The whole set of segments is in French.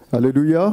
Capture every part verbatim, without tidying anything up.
Alléluia.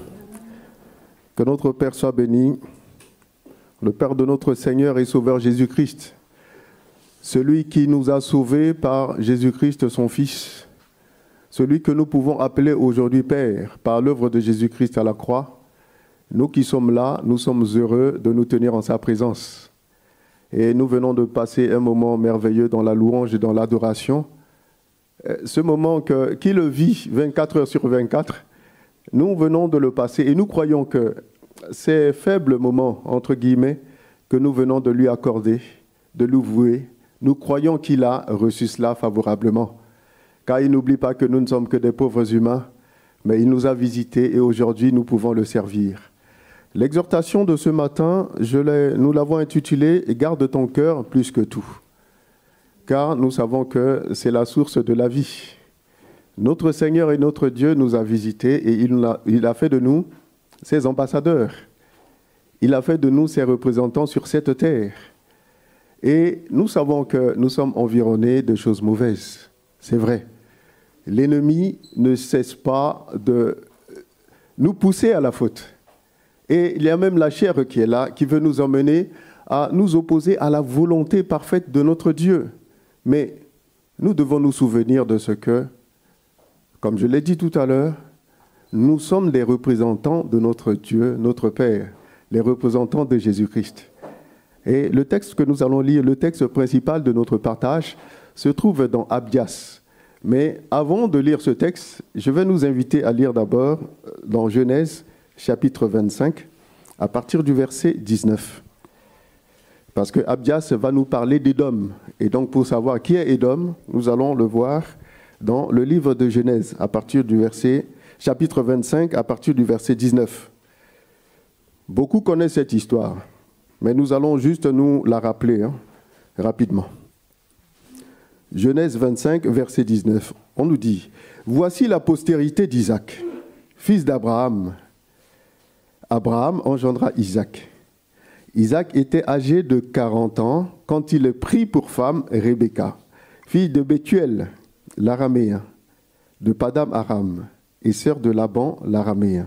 Que notre Père soit béni, le Père de notre Seigneur et Sauveur Jésus-Christ, celui qui nous a sauvés par Jésus-Christ son Fils, celui que nous pouvons appeler aujourd'hui Père par l'œuvre de Jésus-Christ à la croix. Nous qui sommes là, nous sommes heureux de nous tenir en sa présence. Et nous venons de passer un moment merveilleux dans la louange et dans l'adoration. Ce moment que, qui le vit vingt-quatre heures sur vingt-quatre, nous venons de le passer et nous croyons que ces faibles moments, entre guillemets, que nous venons de lui accorder, de lui vouer, nous croyons qu'il a reçu cela favorablement. Car il n'oublie pas que nous ne sommes que des pauvres humains, mais il nous a visités et aujourd'hui nous pouvons le servir. L'exhortation de ce matin, je l'ai, nous l'avons intitulée « Garde ton cœur plus que tout ». Car nous savons que c'est la source de la vie. Notre Seigneur et notre Dieu nous a visités et il a, il a fait de nous ses ambassadeurs. Il a fait de nous ses représentants sur cette terre. Et nous savons que nous sommes environnés de choses mauvaises. C'est vrai. L'ennemi ne cesse pas de nous pousser à la faute. Et il y a même la chair qui est là, qui veut nous emmener à nous opposer à la volonté parfaite de notre Dieu. Mais nous devons nous souvenir de ce que, comme je l'ai dit tout à l'heure, nous sommes les représentants de notre Dieu, notre Père, les représentants de Jésus-Christ. Et le texte que nous allons lire, le texte principal de notre partage, se trouve dans Abdias. Mais avant de lire ce texte, je vais nous inviter à lire d'abord dans Genèse, chapitre vingt-cinq, à partir du verset dix-neuf. Parce que Abdias va nous parler d'Édom. Et donc pour savoir qui est Édom, nous allons le voir dans le livre de Genèse, à partir du verset, chapitre vingt-cinq, à partir du verset dix-neuf. Beaucoup connaissent cette histoire, mais nous allons juste nous la rappeler hein, rapidement. Genèse vingt-cinq, verset dix-neuf, on nous dit « Voici la postérité d'Isaac, fils d'Abraham. Abraham engendra Isaac. Isaac était âgé de quarante ans quand il prit pour femme Rebecca, fille de Bethuel, l'araméen, de Padam Aram, et sœur de Laban, l'araméen.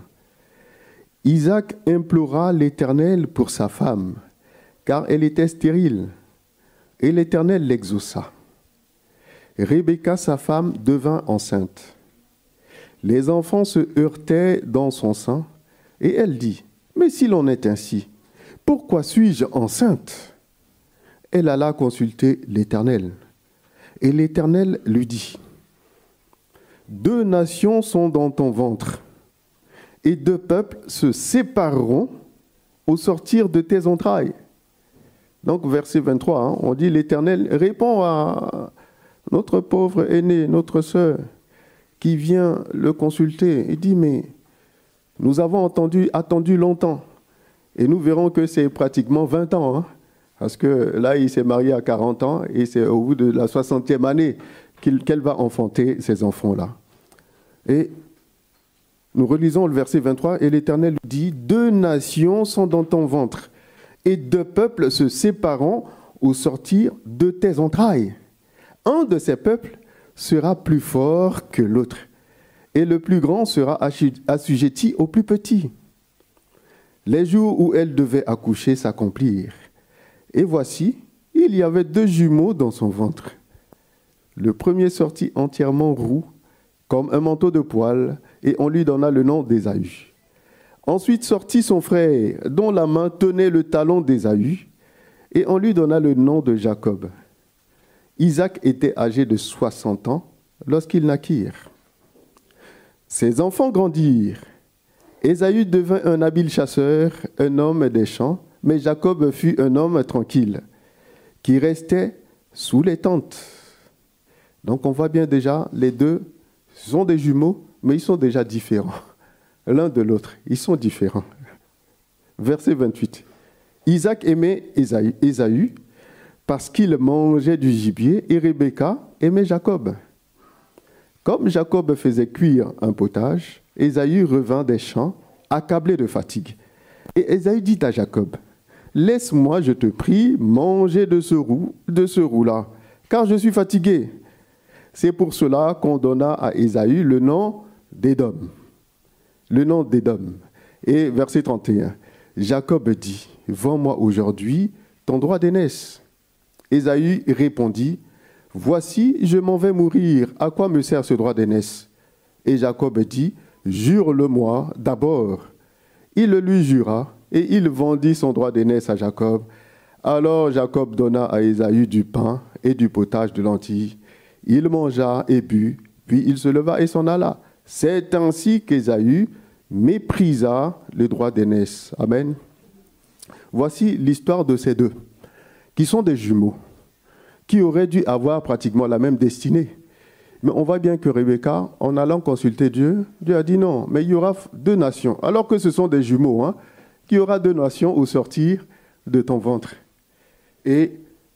Isaac implora l'Éternel pour sa femme, car elle était stérile, et l'Éternel l'exauça. Rebecca, sa femme, devint enceinte. Les enfants se heurtaient dans son sein, et elle dit, « Mais s'il en est ainsi, pourquoi suis-je enceinte ?» Elle alla consulter l'Éternel, et l'Éternel lui dit, « Deux nations sont dans ton ventre, et deux peuples se sépareront au sortir de tes entrailles. » Donc, verset vingt-trois, hein, on dit, l'Éternel répond à notre pauvre aîné, notre sœur, qui vient le consulter. Il dit, mais nous avons entendu, attendu longtemps, et nous verrons que c'est pratiquement vingt ans, hein, parce que là, il s'est marié à quarante ans, et c'est au bout de la soixantième année qu'il, qu'elle va enfanter ces enfants-là. Et nous relisons le verset vingt-trois, et l'Éternel dit, « Deux nations sont dans ton ventre, et deux peuples se sépareront au sortir de tes entrailles. Un de ces peuples sera plus fort que l'autre, et le plus grand sera assujetti au plus petit. » Les jours où elle devait accoucher s'accomplirent. Et voici, il y avait deux jumeaux dans son ventre. Le premier sortit entièrement roux, comme un manteau de poil, et on lui donna le nom d'Ésaü. Ensuite sortit son frère, dont la main tenait le talon d'Ésaü, et on lui donna le nom de Jacob. Isaac était âgé de soixante ans lorsqu'ils naquirent. Ses enfants grandirent. Ésaü devint un habile chasseur, un homme des champs, mais Jacob fut un homme tranquille, qui restait sous les tentes. Donc on voit bien déjà, les deux sont des jumeaux, mais ils sont déjà différents. L'un de l'autre, ils sont différents. Verset vingt-huit. Isaac aimait Ésaü, Ésaü parce qu'il mangeait du gibier, et Rebecca aimait Jacob. Comme Jacob faisait cuire un potage, Ésaü revint des champs, accablé de fatigue. Et Ésaü dit à Jacob, « Laisse-moi, je te prie, manger de ce roux, de ce roux-là, car je suis fatigué. » C'est pour cela qu'on donna à Ésaü le nom d'Édom. le nom d'Édom. Et verset trente et un, Jacob dit, « Vends-moi aujourd'hui ton droit d'aînesse. » Ésaü répondit, « Voici, je m'en vais mourir. À quoi me sert ce droit d'aînesse ?» Et Jacob dit, « Jure-le-moi d'abord. » Il le lui jura, et il vendit son droit d'aînesse à Jacob. Alors Jacob donna à Ésaü du pain et du potage de lentilles. Il mangea et but, puis il se leva et s'en alla. C'est ainsi qu'Ésaü méprisa le droit d'aînesse. Amen. Voici l'histoire de ces deux, qui sont des jumeaux, qui auraient dû avoir pratiquement la même destinée. Mais on voit bien que Rebecca, en allant consulter Dieu, Dieu a dit non, mais il y aura deux nations, alors que ce sont des jumeaux, hein, qu'il y aura deux nations au sortir de ton ventre. Et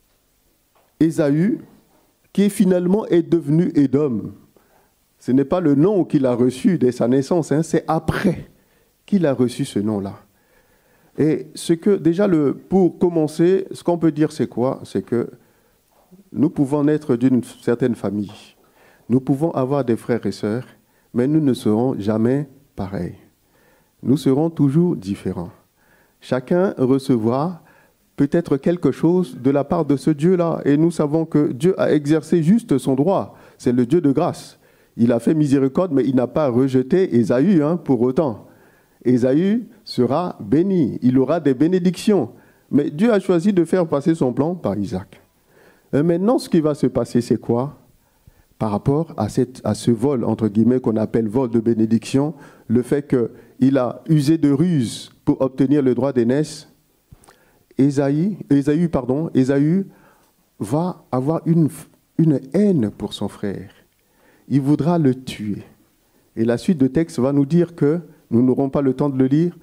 Ésaü, qui finalement est devenu Édom, ce n'est pas le nom qu'il a reçu dès sa naissance, hein, c'est après qu'il a reçu ce nom-là. Et ce que, déjà, le, pour commencer, ce qu'on peut dire, c'est quoi? C'est que nous pouvons naître d'une certaine famille. Nous pouvons avoir des frères et sœurs, mais nous ne serons jamais pareils. Nous serons toujours différents. Chacun recevra peut-être quelque chose de la part de ce Dieu-là. Et nous savons que Dieu a exercé juste son droit. C'est le Dieu de grâce. Il a fait miséricorde, mais il n'a pas rejeté Ésaü hein, pour autant. Ésaü sera béni. Il aura des bénédictions. Mais Dieu a choisi de faire passer son plan par Isaac. Et maintenant, ce qui va se passer, c'est quoi? Par rapport à, cette, à ce vol, entre guillemets, qu'on appelle vol de bénédiction, le fait qu'il a usé de ruse pour obtenir le droit d'aînesse, Ésaü, Ésaü, pardon, Ésaü va avoir une, une haine pour son frère. Il voudra le tuer. Et la suite de texte va nous dire que, nous n'aurons pas le temps de le lire,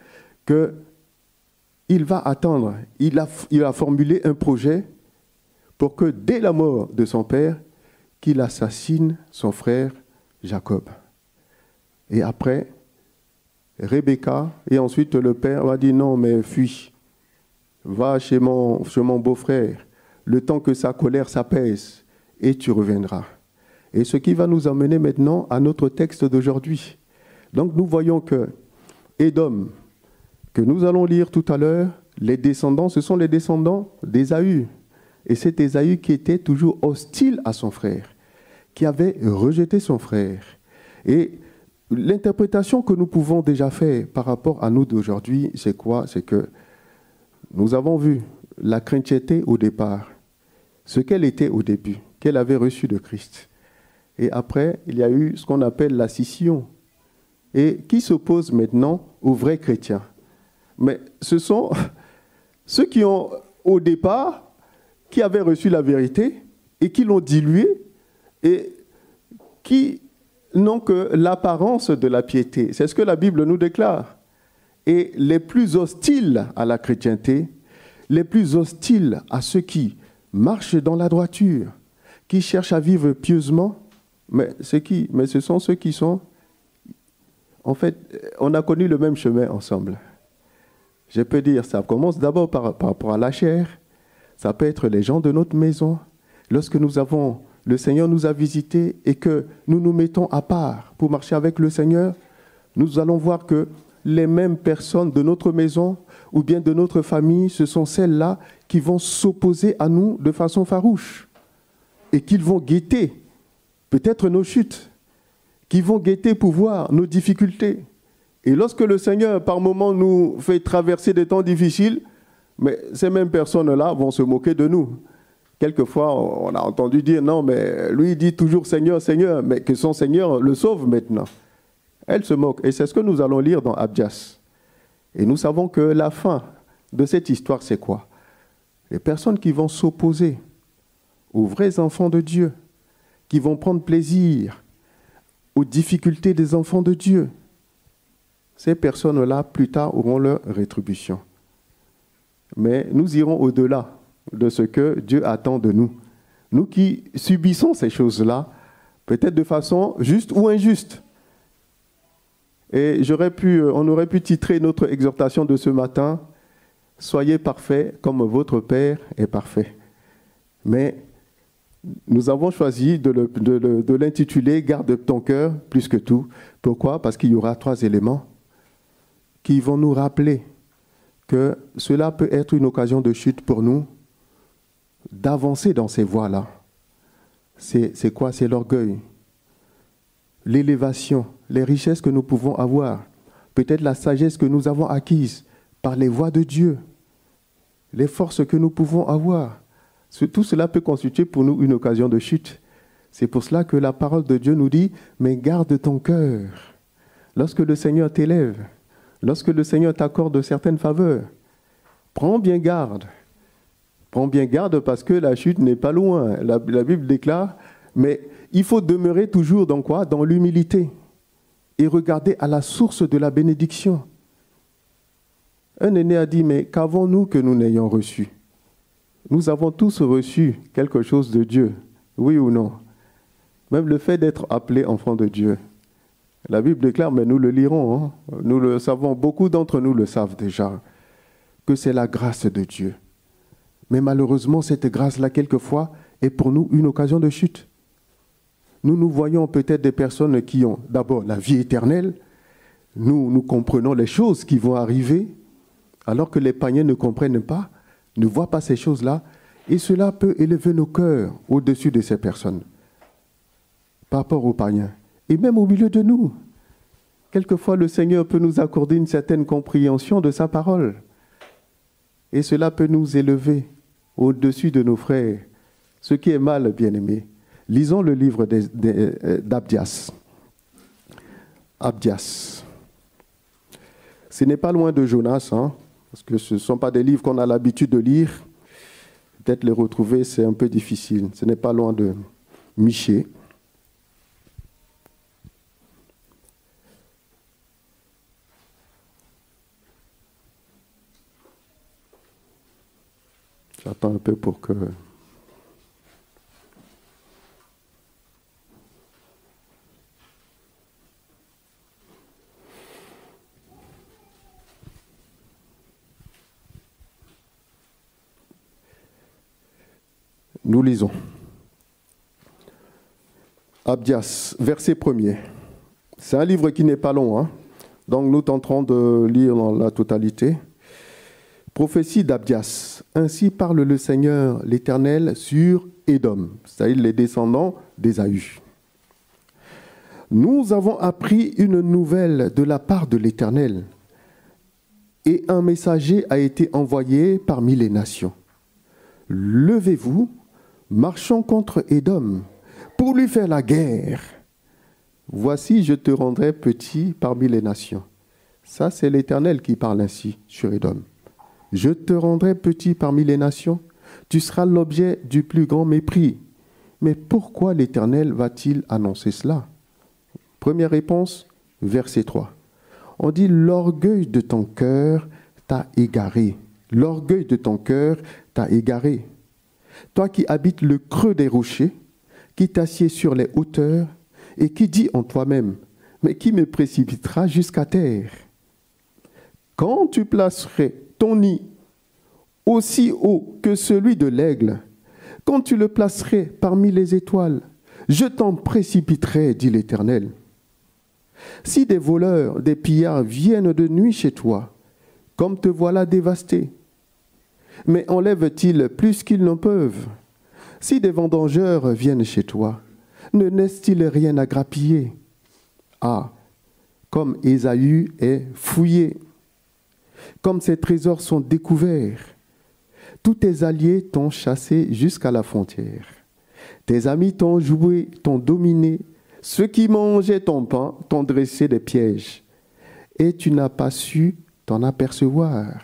qu'il va attendre. Il a, il a formulé un projet pour que, dès la mort de son père, qu'il assassine son frère Jacob. Et après, Rebecca, et ensuite le père va dire non, mais fuis, va chez mon, chez mon beau-frère, le temps que sa colère s'apaise, et tu reviendras. Et ce qui va nous amener maintenant à notre texte d'aujourd'hui. Donc nous voyons que Édom, que nous allons lire tout à l'heure, les descendants, ce sont les descendants d'Ésaü. Et c'est Ésaü qui était toujours hostile à son frère, qui avait rejeté son frère. Et l'interprétation que nous pouvons déjà faire par rapport à nous d'aujourd'hui, c'est quoi? C'est que nous avons vu la chrétienté au départ, ce qu'elle était au début, qu'elle avait reçu de Christ. Et après, il y a eu ce qu'on appelle la scission, et qui s'oppose maintenant aux vrais chrétiens. Mais ce sont ceux qui ont, au départ, qui avaient reçu la vérité et qui l'ont diluée et qui n'ont que l'apparence de la piété. C'est ce que la Bible nous déclare. Et les plus hostiles à la chrétienté, les plus hostiles à ceux qui marchent dans la droiture, qui cherchent à vivre pieusement, mais c'est qui? Mais ce sont ceux qui sont... En fait, on a connu le même chemin ensemble. Je peux dire, ça commence d'abord par, par rapport à la chair. Ça peut être les gens de notre maison. Lorsque nous avons, le Seigneur nous a visités et que nous nous mettons à part pour marcher avec le Seigneur, nous allons voir que les mêmes personnes de notre maison ou bien de notre famille, ce sont celles-là qui vont s'opposer à nous de façon farouche et qui vont guetter peut-être nos chutes, qui vont guetter pour voir nos difficultés. Et lorsque le Seigneur, par moments, nous fait traverser des temps difficiles, mais ces mêmes personnes-là vont se moquer de nous. Quelquefois, on a entendu dire, non, mais lui, il dit toujours Seigneur, Seigneur, mais que son Seigneur le sauve maintenant. Elle se moque. Et c'est ce que nous allons lire dans Abdias. Et nous savons que la fin de cette histoire, c'est quoi? Les personnes qui vont s'opposer aux vrais enfants de Dieu, qui vont prendre plaisir aux difficultés des enfants de Dieu, ces personnes-là, plus tard, auront leur rétribution. Mais nous irons au-delà de ce que Dieu attend de nous. Nous qui subissons ces choses-là, peut-être de façon juste ou injuste. Et j'aurais pu, on aurait pu titrer notre exhortation de ce matin, « Soyez parfaits comme votre Père est parfait ». Mais nous avons choisi de, de, de, de l'intituler « Garde ton cœur plus que tout ». Pourquoi? Parce qu'il y aura trois éléments qui vont nous rappeler que cela peut être une occasion de chute pour nous, d'avancer dans ces voies-là. C'est, c'est quoi? C'est l'orgueil, l'élévation, les richesses que nous pouvons avoir, peut-être la sagesse que nous avons acquise par les voies de Dieu, les forces que nous pouvons avoir. Tout cela peut constituer pour nous une occasion de chute. C'est pour cela que la parole de Dieu nous dit « Mais garde ton cœur ». Lorsque le Seigneur t'élève, lorsque le Seigneur t'accorde certaines faveurs, prends bien garde. Prends bien garde parce que la chute n'est pas loin. La, la Bible déclare, mais il faut demeurer toujours dans quoi? Dans l'humilité et regarder à la source de la bénédiction. Un aîné a dit, mais qu'avons-nous que nous n'ayons reçu? Nous avons tous reçu quelque chose de Dieu, oui ou non? Même le fait d'être appelé enfant de Dieu. La Bible déclare, mais nous le lirons, hein? Nous le savons, beaucoup d'entre nous le savent déjà, que c'est la grâce de Dieu. Mais malheureusement, cette grâce-là, quelquefois, est pour nous une occasion de chute. Nous nous voyons peut-être des personnes qui ont d'abord la vie éternelle. Nous, nous comprenons les choses qui vont arriver, alors que les païens ne comprennent pas, ne voient pas ces choses-là. Et cela peut élever nos cœurs au-dessus de ces personnes, par rapport aux païens. Et même au milieu de nous, quelquefois le Seigneur peut nous accorder une certaine compréhension de sa parole. Et cela peut nous élever au-dessus de nos frères. Ce qui est mal, bien-aimé. Lisons le livre d'Abdias. Abdias. Ce n'est pas loin de Jonas, hein, parce que ce ne sont pas des livres qu'on a l'habitude de lire. Peut-être les retrouver, c'est un peu difficile. Ce n'est pas loin de Michée. J'attends un peu pour que... Nous lisons. Abdias, verset premier. C'est un livre qui n'est pas long, hein? Donc nous tenterons de lire dans la totalité. Prophétie d'Abdias. Ainsi parle le Seigneur l'Éternel sur Édom, c'est-à-dire les descendants d'Ésaü. Nous avons appris une nouvelle de la part de l'Éternel, et un messager a été envoyé parmi les nations. Levez-vous, marchons contre Édom, pour lui faire la guerre. Voici, je te rendrai petit parmi les nations. Ça, c'est l'Éternel qui parle ainsi sur Édom. Je te rendrai petit parmi les nations, tu seras l'objet du plus grand mépris. Mais pourquoi l'Éternel va-t-il annoncer cela? Première réponse, verset trois. On dit, l'orgueil de ton cœur t'a égaré. L'orgueil de ton cœur t'a égaré. Toi qui habites le creux des rochers, qui t'assieds sur les hauteurs, et qui dis en toi-même, mais qui me précipitera jusqu'à terre? Quand tu placerais ton nid aussi haut que celui de l'aigle, quand tu le placerais parmi les étoiles, je t'en précipiterai, dit l'Éternel. Si des voleurs, des pillards viennent de nuit chez toi, comme te voilà dévasté, mais enlèvent-ils plus qu'ils n'en peuvent? Si des vendangeurs viennent chez toi, ne laissent-ils rien à grappiller? Ah, comme Ésaü est fouillé, comme ses trésors sont découverts, tous tes alliés t'ont chassé jusqu'à la frontière. Tes amis t'ont joué, t'ont dominé. Ceux qui mangeaient ton pain t'ont dressé des pièges. Et tu n'as pas su t'en apercevoir.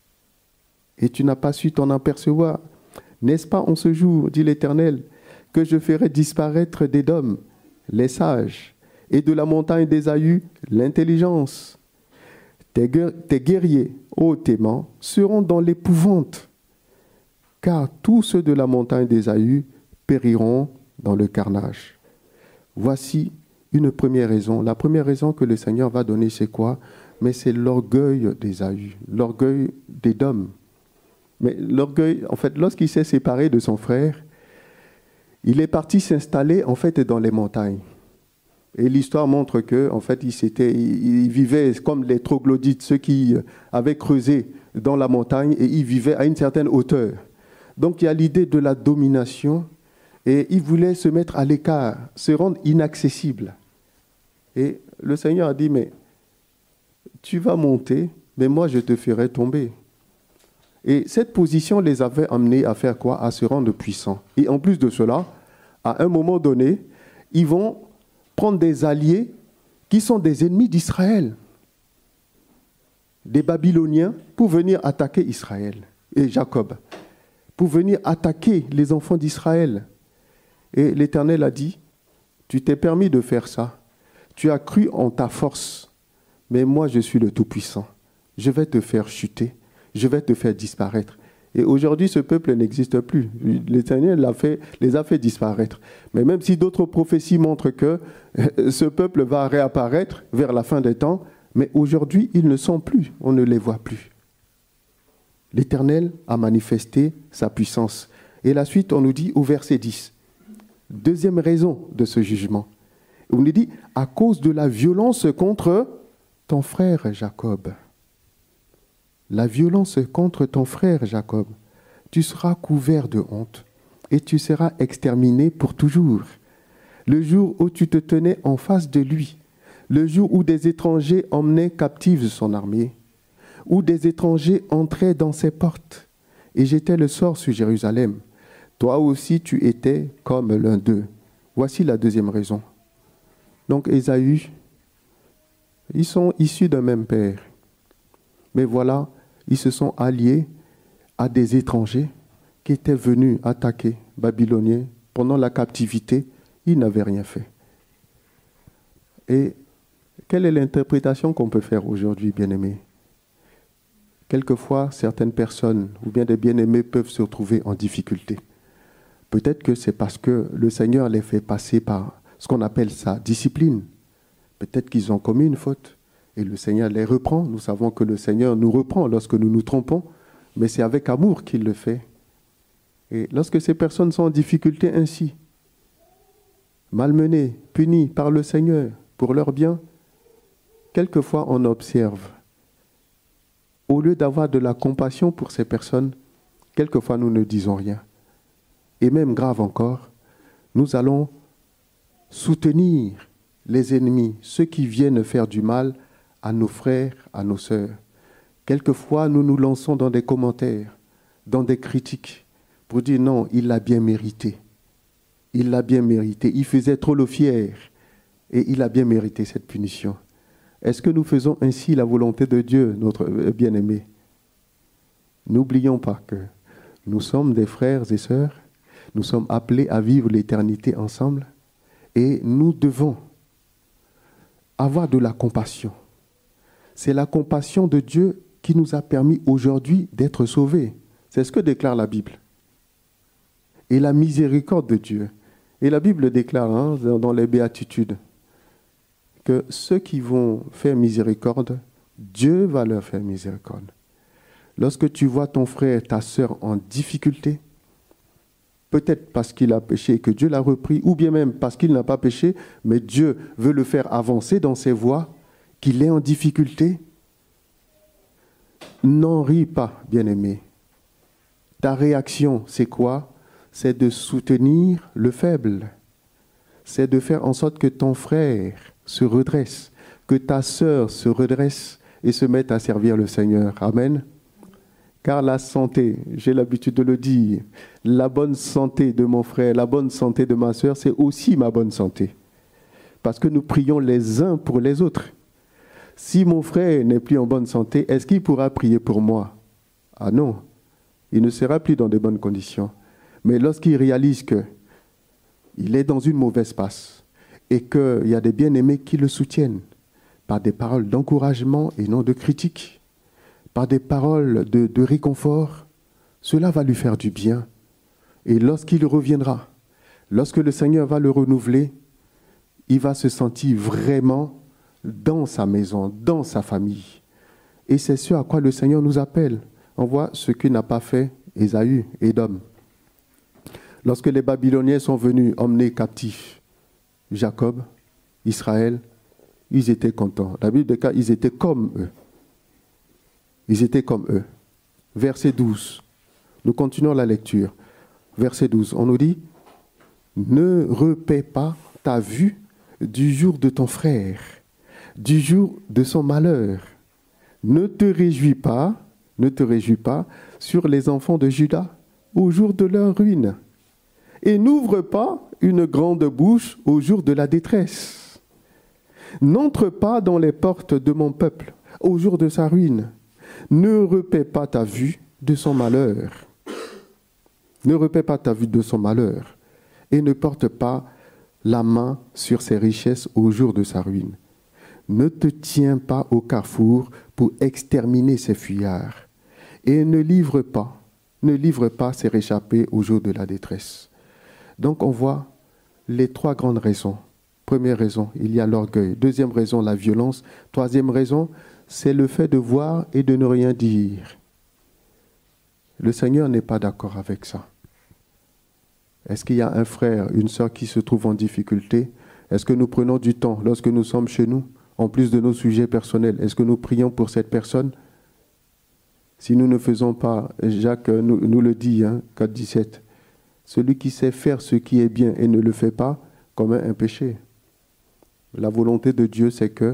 Et tu n'as pas su t'en apercevoir. N'est-ce pas en ce jour, dit l'Éternel, que je ferai disparaître d'Édom les sages, et de la montagne d'Ésaü l'intelligence. Tes, tes guerriers, ô Téman, seront dans l'épouvante, car tous ceux de la montagne d'Ésaü périront dans le carnage. Voici une première raison. La première raison que le Seigneur va donner, c'est quoi? Mais c'est l'orgueil d'Ésaü, l'orgueil d'Édom. Mais l'orgueil, en fait, lorsqu'il s'est séparé de son frère, il est parti s'installer, en fait, dans les montagnes. Et l'histoire montre que, en fait, ils, s'étaient, ils vivaient comme les troglodytes, ceux qui avaient creusé dans la montagne, et ils vivaient à une certaine hauteur. Donc il y a l'idée de la domination, et ils voulaient se mettre à l'écart, se rendre inaccessibles. Et le Seigneur a dit, mais tu vas monter, mais moi je te ferai tomber. Et cette position les avait amenés à faire quoi? À se rendre puissants. Et en plus de cela, à un moment donné, ils vont prendre des alliés qui sont des ennemis d'Israël, des Babyloniens, pour venir attaquer Israël et Jacob, pour venir attaquer les enfants d'Israël. Et l'Éternel a dit, tu t'es permis de faire ça, tu as cru en ta force, mais moi je suis le Tout-Puissant, je vais te faire chuter, je vais te faire disparaître. Et aujourd'hui, ce peuple n'existe plus. L'Éternel l'a fait, les a fait disparaître. Mais même si d'autres prophéties montrent que ce peuple va réapparaître vers la fin des temps, mais aujourd'hui, ils ne sont plus, on ne les voit plus. L'Éternel a manifesté sa puissance. Et la suite, on nous dit au verset dix, deuxième raison de ce jugement. On nous dit, à cause de la violence contre ton frère Jacob. La violence contre ton frère Jacob, tu seras couvert de honte et tu seras exterminé pour toujours. Le jour où tu te tenais en face de lui, le jour où des étrangers emmenaient captive son armée, où des étrangers entraient dans ses portes et jetaient le sort sur Jérusalem, toi aussi tu étais comme l'un d'eux. Voici la deuxième raison. Donc Ésaü, ils sont issus d'un même père, mais voilà, ils se sont alliés à des étrangers qui étaient venus attaquer Babyloniens pendant la captivité. Ils n'avaient rien fait. Et quelle est l'interprétation qu'on peut faire aujourd'hui, bien-aimés? Quelquefois, certaines personnes ou bien des bien-aimés peuvent se retrouver en difficulté. Peut-être que c'est parce que le Seigneur les fait passer par ce qu'on appelle sa discipline. Peut-être qu'ils ont commis une faute. Et le Seigneur les reprend. Nous savons que le Seigneur nous reprend lorsque nous nous trompons, mais c'est avec amour qu'il le fait. Et lorsque ces personnes sont en difficulté ainsi, malmenées, punies par le Seigneur pour leur bien, quelquefois on observe. Au lieu d'avoir de la compassion pour ces personnes, quelquefois nous ne disons rien. Et même grave encore, nous allons soutenir les ennemis, ceux qui viennent faire du mal à nos frères, à nos sœurs. Quelquefois, nous nous lançons dans des commentaires, dans des critiques, pour dire non, il l'a bien mérité. Il l'a bien mérité. Il faisait trop le fier et il a bien mérité cette punition. Est-ce que nous faisons ainsi la volonté de Dieu, notre bien-aimé? N'oublions pas que nous sommes des frères et sœurs, nous sommes appelés à vivre l'éternité ensemble et nous devons avoir de la compassion. C'est la compassion de Dieu qui nous a permis aujourd'hui d'être sauvés. C'est ce que déclare la Bible. Et la miséricorde de Dieu. Et la Bible déclare hein, dans les béatitudes que ceux qui vont faire miséricorde, Dieu va leur faire miséricorde. Lorsque tu vois ton frère, ta sœur en difficulté, peut-être parce qu'il a péché et que Dieu l'a repris, ou bien même parce qu'il n'a pas péché, mais Dieu veut le faire avancer dans ses voies, qu'il est en difficulté, n'en ris pas, bien-aimé. Ta réaction, c'est quoi? C'est de soutenir le faible. C'est de faire en sorte que ton frère se redresse, que ta sœur se redresse et se mette à servir le Seigneur. Amen. Car la santé, j'ai l'habitude de le dire, la bonne santé de mon frère, la bonne santé de ma sœur, c'est aussi ma bonne santé. Parce que nous prions les uns pour les autres. Si mon frère n'est plus en bonne santé, est-ce qu'il pourra prier pour moi? Ah non, il ne sera plus dans de bonnes conditions. Mais lorsqu'il réalise qu'il est dans une mauvaise passe et qu'il y a des bien-aimés qui le soutiennent par des paroles d'encouragement et non de critique, par des paroles de, de réconfort, cela va lui faire du bien. Et lorsqu'il reviendra, lorsque le Seigneur va le renouveler, il va se sentir vraiment dans sa maison, dans sa famille. Et c'est ce à quoi le Seigneur nous appelle. On voit ce que n'a pas fait Ésaü, Édom. Lorsque les Babyloniens sont venus emmener captif Jacob, Israël, ils étaient contents. La Bible dit qu'ils étaient comme eux. Ils étaient comme eux. Verset douze. Nous continuons la lecture. Verset douze. On nous dit, « Ne repaie pas ta vue du jour de ton frère, du jour de son malheur. Ne te réjouis pas, ne te réjouis pas sur les enfants de Juda au jour de leur ruine. Et n'ouvre pas une grande bouche au jour de la détresse. N'entre pas dans les portes de mon peuple au jour de sa ruine. Ne repaie pas ta vue de son malheur. Ne repaie pas ta vue de son malheur. Et ne porte pas la main sur ses richesses au jour de sa ruine. Ne te tiens pas au carrefour pour exterminer ses fuyards. Et ne livre pas, ne livre pas ses réchappés au jour de la détresse. » Donc on voit les trois grandes raisons. Première raison, il y a l'orgueil. Deuxième raison, la violence. Troisième raison, c'est le fait de voir et de ne rien dire. Le Seigneur n'est pas d'accord avec ça. Est-ce qu'il y a un frère, une sœur qui se trouve en difficulté? Est-ce que nous prenons du temps lorsque nous sommes chez nous, en plus de nos sujets personnels? Est-ce que nous prions pour cette personne? Si nous ne faisons pas, Jacques nous, nous le dit, hein, quatre dix-sept, celui qui sait faire ce qui est bien et ne le fait pas commet un péché. La volonté de Dieu, c'est que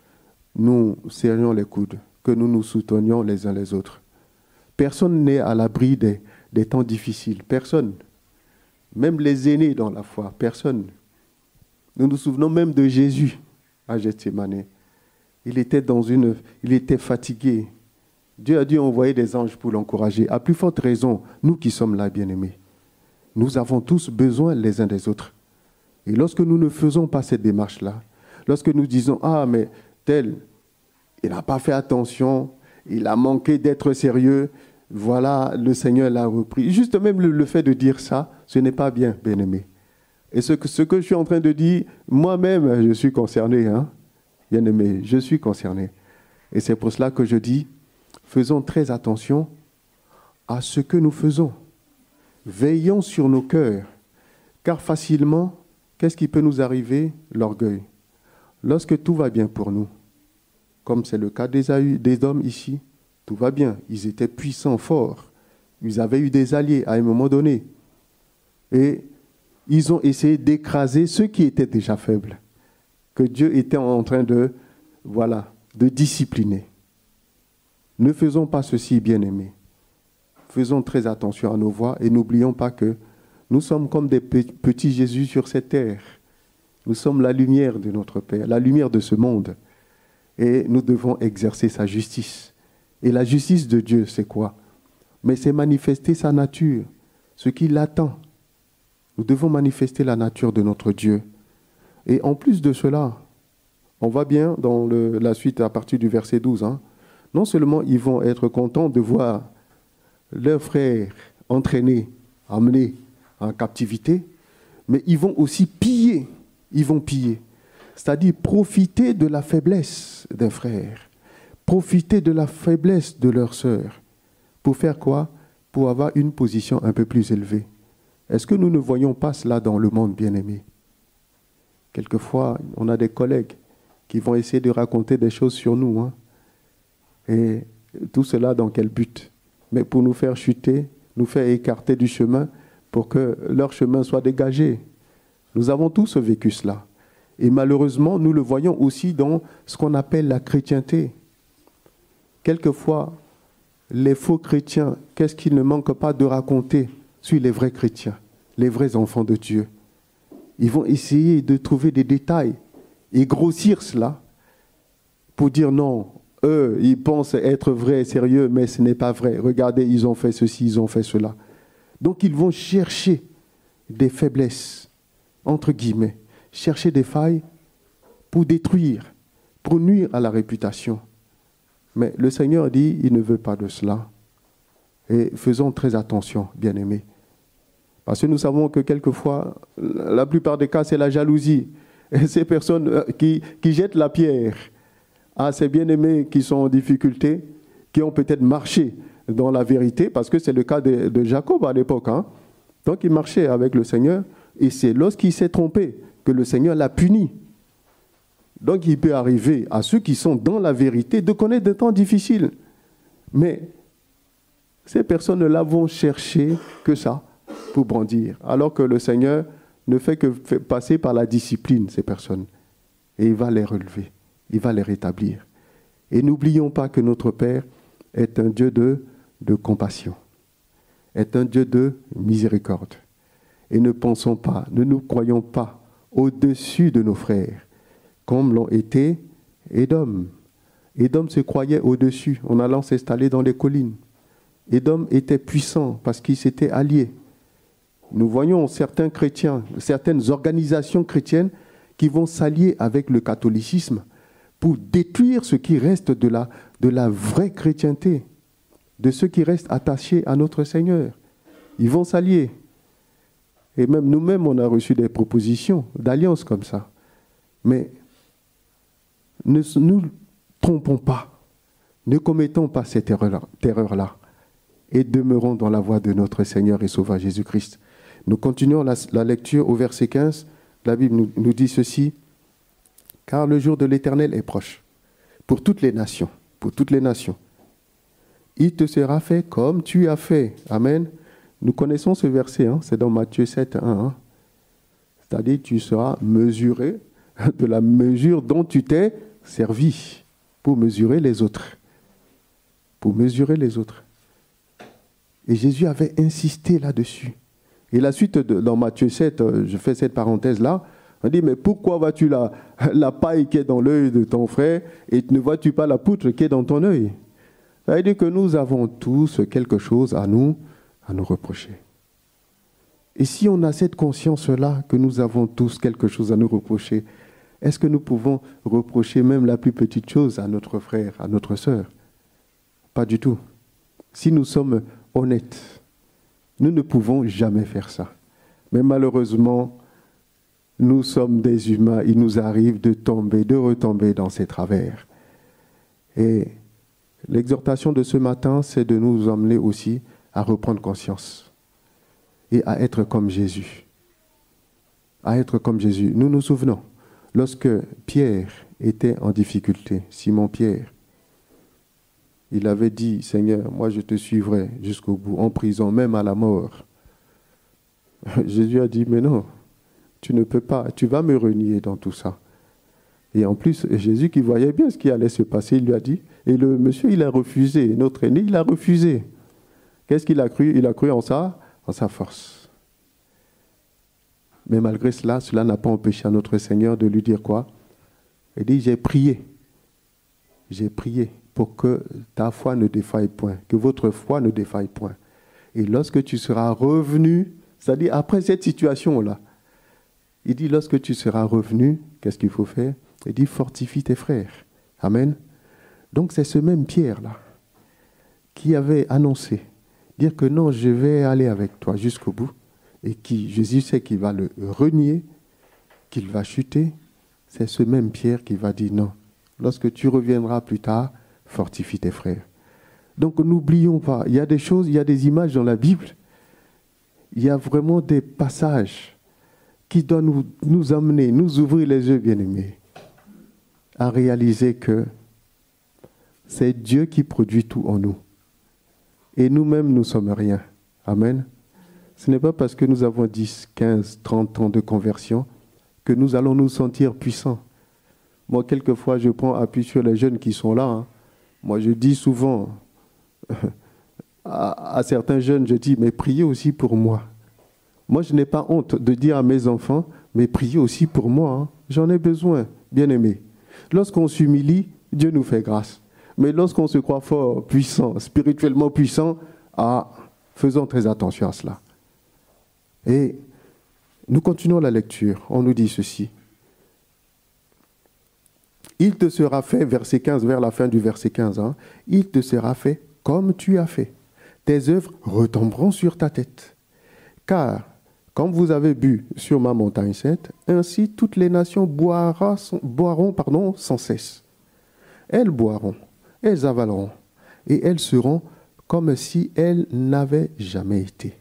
nous serrions les coudes, que nous nous soutenions les uns les autres. Personne n'est à l'abri des, des temps difficiles. Personne. Même les aînés dans la foi. Personne. Nous nous souvenons même de Jésus à Gethsémane. Il était dans une, il était fatigué. Dieu a dû envoyer des anges pour l'encourager. À plus forte raison, nous qui sommes là, bien-aimés. Nous avons tous besoin les uns des autres. Et lorsque nous ne faisons pas cette démarche-là, lorsque nous disons « Ah, mais tel, il n'a pas fait attention, il a manqué d'être sérieux, voilà, le Seigneur l'a repris. » Juste même le, le fait de dire ça, ce n'est pas bien, bien-aimé. Et ce que, ce que je suis en train de dire, moi-même, je suis concerné, hein, bien-aimé, je suis concerné. Et c'est pour cela que je dis, faisons très attention à ce que nous faisons. Veillons sur nos cœurs, car facilement, qu'est-ce qui peut nous arriver? L'orgueil. Lorsque tout va bien pour nous, comme c'est le cas des, des hommes ici, tout va bien. Ils étaient puissants, forts. Ils avaient eu des alliés à un moment donné. Et ils ont essayé d'écraser ceux qui étaient déjà faibles, que Dieu était en train de, voilà, de discipliner. Ne faisons pas ceci, bien-aimés. Faisons très attention à nos voix et n'oublions pas que nous sommes comme des petits Jésus sur cette terre. Nous sommes la lumière de notre Père, la lumière de ce monde. Et nous devons exercer sa justice. Et la justice de Dieu, c'est quoi? Mais c'est manifester sa nature, ce qui l'attend. Nous devons manifester la nature de notre Dieu. Et en plus de cela, on va bien dans le, la suite à partir du verset douze. Hein, non seulement ils vont être contents de voir leurs frères entraînés, amenés en captivité, mais ils vont aussi piller. Ils vont piller. C'est-à-dire profiter de la faiblesse d'un frère, profiter de la faiblesse de leur sœur. Pour faire quoi? Pour avoir une position un peu plus élevée. Est-ce que nous ne voyons pas cela dans le monde, bien-aimé? Quelquefois, on a des collègues qui vont essayer de raconter des choses sur nous. Hein, et tout cela dans quel but? Mais pour nous faire chuter, nous faire écarter du chemin pour que leur chemin soit dégagé. Nous avons tous vécu cela. Et malheureusement, nous le voyons aussi dans ce qu'on appelle la chrétienté. Quelquefois, les faux chrétiens, qu'est-ce qu'ils ne manquent pas de raconter sur les vrais chrétiens, les vrais enfants de Dieu? Ils vont essayer de trouver des détails et grossir cela pour dire non, eux, ils pensent être vrais et sérieux, mais ce n'est pas vrai. Regardez, ils ont fait ceci, ils ont fait cela. Donc, ils vont chercher des faiblesses, entre guillemets, chercher des failles pour détruire, pour nuire à la réputation. Mais le Seigneur dit, il ne veut pas de cela. Et faisons très attention, bien-aimés. Parce que nous savons que quelquefois, la plupart des cas, c'est la jalousie. Et ces personnes qui, qui jettent la pierre à ces bien-aimés qui sont en difficulté, qui ont peut-être marché dans la vérité, parce que c'est le cas de, de Jacob à l'époque. Hein. Donc il marchait avec le Seigneur, et c'est lorsqu'il s'est trompé que le Seigneur l'a puni. Donc il peut arriver à ceux qui sont dans la vérité de connaître des temps difficiles. Mais ces personnes ne l'avons cherché que ça, pour brandir. Alors que le Seigneur ne fait que passer par la discipline, ces personnes. Et il va les relever, il va les rétablir. Et n'oublions pas que notre Père est un Dieu de, de compassion, est un Dieu de miséricorde. Et ne pensons pas, ne nous croyons pas au-dessus de nos frères, comme l'ont été Édom. Édom se croyait au-dessus en allant s'installer dans les collines. Édom était puissant parce qu'il s'était allié. Nous voyons certains chrétiens, certaines organisations chrétiennes qui vont s'allier avec le catholicisme pour détruire ce qui reste de la, de la vraie chrétienté, de ceux qui restent attachés à notre Seigneur. Ils vont s'allier. Et même nous-mêmes, on a reçu des propositions d'alliance comme ça. Mais ne nous trompons pas, ne commettons pas cette erreur-là et demeurons dans la voie de notre Seigneur et Sauveur Jésus-Christ. Nous continuons la, la lecture au verset quinze. La Bible nous, nous dit ceci. « Car le jour de l'Éternel est proche, pour toutes les nations, pour toutes les nations. Il te sera fait comme tu as fait. » Amen. Nous connaissons ce verset, hein, c'est dans Matthieu sept, un. Hein. C'est-à-dire, tu seras mesuré de la mesure dont tu t'es servi pour mesurer les autres. Pour mesurer les autres. Et Jésus avait insisté là-dessus. Et la suite, de, dans Matthieu sept, je fais cette parenthèse-là, on dit, mais pourquoi vois-tu la, la paille qui est dans l'œil de ton frère et ne vois-tu pas la poutre qui est dans ton œil? Ça veut dire que nous avons tous quelque chose à nous, à nous reprocher. Et si on a cette conscience-là, que nous avons tous quelque chose à nous reprocher, est-ce que nous pouvons reprocher même la plus petite chose à notre frère, à notre sœur? Pas du tout. Si nous sommes honnêtes, nous ne pouvons jamais faire ça. Mais malheureusement, nous sommes des humains, il nous arrive de tomber, de retomber dans ces travers. Et l'exhortation de ce matin, c'est de nous emmener aussi à reprendre conscience et à être comme Jésus. À être comme Jésus. Nous nous souvenons, lorsque Pierre était en difficulté, Simon-Pierre, il avait dit, « Seigneur, moi je te suivrai jusqu'au bout, en prison, même à la mort. » Jésus a dit, « Mais non, tu ne peux pas, tu vas me renier dans tout ça. » Et en plus, Jésus qui voyait bien ce qui allait se passer, il lui a dit, et le monsieur, il a refusé, notre aîné, il a refusé. Qu'est-ce qu'il a cru? Il a cru en ça, en sa force. Mais malgré cela, cela n'a pas empêché à notre Seigneur de lui dire quoi? Il dit, j'ai prié. J'ai prié pour que ta foi ne défaille point, que votre foi ne défaille point. Et lorsque tu seras revenu, c'est-à-dire après cette situation-là, il dit, lorsque tu seras revenu, qu'est-ce qu'il faut faire? Il dit, fortifie tes frères. Amen. Donc c'est ce même Pierre-là qui avait annoncé, dire que non, je vais aller avec toi jusqu'au bout, et qui, Jésus sait qu'il va le renier, qu'il va chuter. C'est ce même Pierre qui va dire non. Lorsque tu reviendras plus tard, fortifie tes frères. Donc n'oublions pas, il y a des choses, il y a des images dans la Bible, il y a vraiment des passages qui doivent nous, nous amener, nous ouvrir les yeux, bien-aimés, à réaliser que c'est Dieu qui produit tout en nous. Et nous-mêmes, nous ne sommes rien. Amen. Ce n'est pas parce que nous avons dix, quinze, trente ans de conversion que nous allons nous sentir puissants. Moi, quelquefois, je prends appui sur les jeunes qui sont là. Hein. Moi, je dis souvent à, à certains jeunes, je dis, mais priez aussi pour moi. Moi, je n'ai pas honte de dire à mes enfants, mais priez aussi pour moi. Hein. J'en ai besoin, bien-aimés. Lorsqu'on s'humilie, Dieu nous fait grâce. Mais lorsqu'on se croit fort, puissant, spirituellement puissant, ah, faisons très attention à cela. Et nous continuons la lecture. On nous dit ceci. Il te sera fait, verset quinze, vers la fin du verset quinze, hein, il te sera fait comme tu as fait. Tes œuvres retomberont sur ta tête. Car, comme vous avez bu sur ma montagne sainte, ainsi toutes les nations boira, boiront pardon, sans cesse. Elles boiront, elles avaleront, et elles seront comme si elles n'avaient jamais été.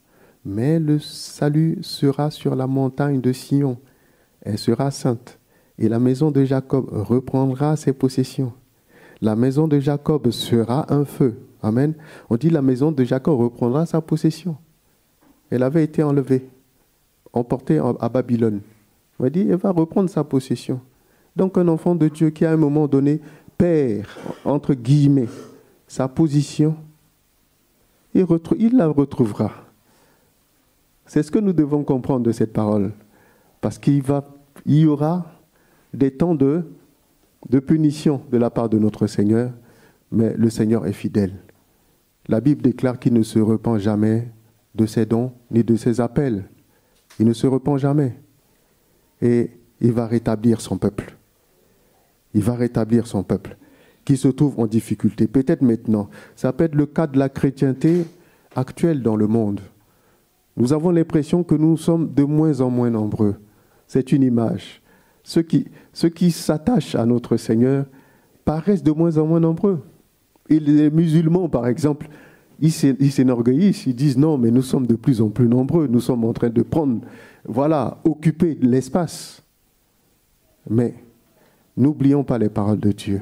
Mais le salut sera sur la montagne de Sion. Elle sera sainte, Et la maison de Jacob reprendra ses possessions. La maison de Jacob sera un feu. Amen. On dit la maison de Jacob reprendra sa possession. Elle avait été enlevée, emportée à Babylone. On dit, elle va reprendre sa possession. Donc un enfant de Dieu qui à un moment donné perd, entre guillemets, sa position, il, retrouve, il la retrouvera. C'est ce que nous devons comprendre de cette parole. Parce qu'il va, il y aura des temps de, de punition de la part de notre Seigneur, mais le Seigneur est fidèle. La Bible déclare qu'il ne se repent jamais de ses dons ni de ses appels. Il ne se repent jamais. Et il va rétablir son peuple. Il va rétablir son peuple qui se trouve en difficulté. Peut-être maintenant. Ça peut être le cas de la chrétienté actuelle dans le monde. Nous avons l'impression que nous sommes de moins en moins nombreux. C'est une image. Ceux qui, ceux qui s'attachent à notre Seigneur paraissent de moins en moins nombreux. Et les musulmans, par exemple, ils s'énorgueillissent, ils disent non, mais nous sommes de plus en plus nombreux, nous sommes en train de prendre, voilà, occuper de l'espace. Mais n'oublions pas les paroles de Dieu.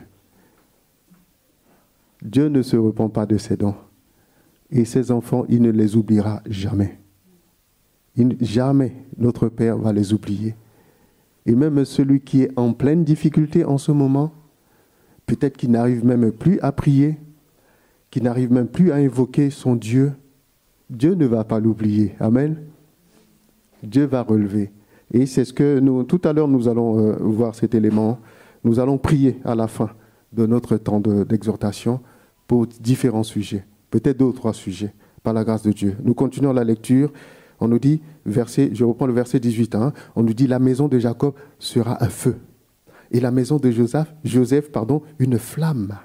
Dieu ne se repent pas de ses dons. Et ses enfants, il ne les oubliera jamais. Il, jamais notre Père va les oublier. Et même celui qui est en pleine difficulté en ce moment, peut-être qu'il n'arrive même plus à prier, qu'il n'arrive même plus à invoquer son Dieu, Dieu ne va pas l'oublier. Amen. Dieu va relever. Et c'est ce que nous, tout à l'heure, nous allons euh, voir cet élément. Nous allons prier à la fin de notre temps de, d'exhortation pour différents sujets, peut-être deux ou trois sujets, par la grâce de Dieu. Nous continuons la lecture. On nous dit, verset, je reprends le verset dix-huit, hein, on nous dit, la maison de Jacob sera un feu. Et la maison de Joseph, Joseph pardon, une flamme.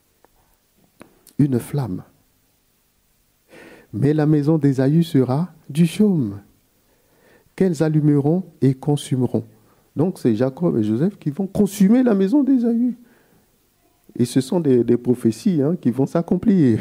Une flamme. Mais la maison d'Ésaü sera du chaume, qu'elles allumeront et consumeront. Donc c'est Jacob et Joseph qui vont consumer la maison d'Ésaü. Et ce sont des, des prophéties hein, qui vont s'accomplir.